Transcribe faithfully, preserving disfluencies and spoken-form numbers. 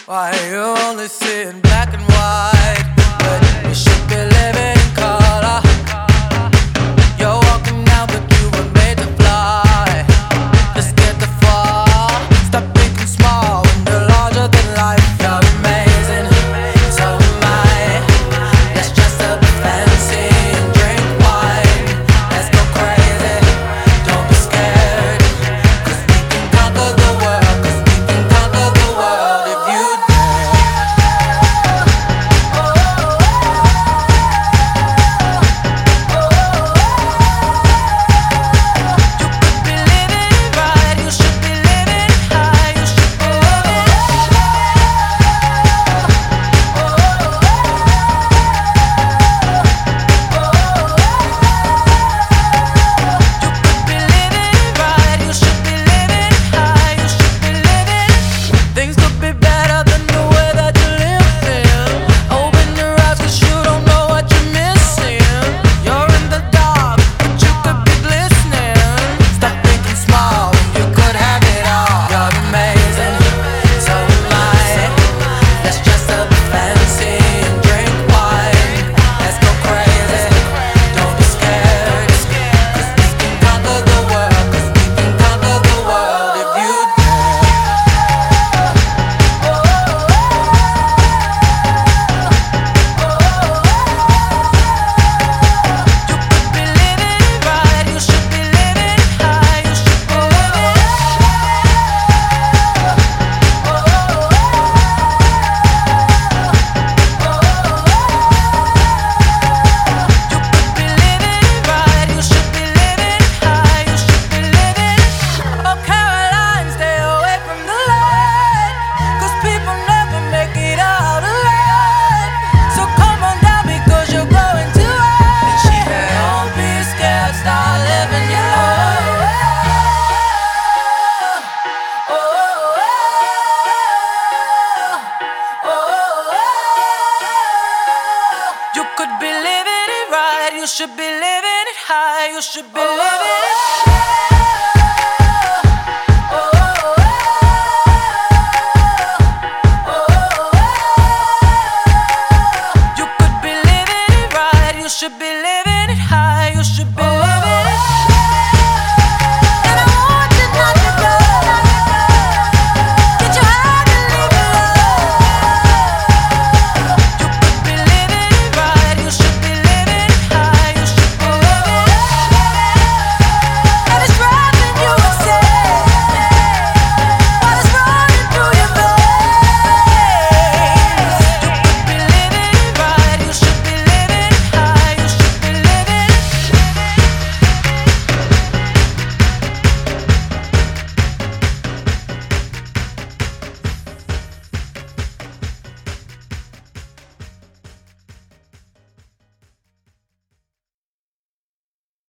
Why you only see in black and white? But you should be living in color. You're walking now, but you were made to fly. Just get the fall. Stop thinking small when you're larger than life. You're amazing, so am I. Let's dress up fancy and drink wine. Let's go crazy, don't be scared. Cause we can conquer the world. Cause we can conquer the world if you You should be living it high, you should be living it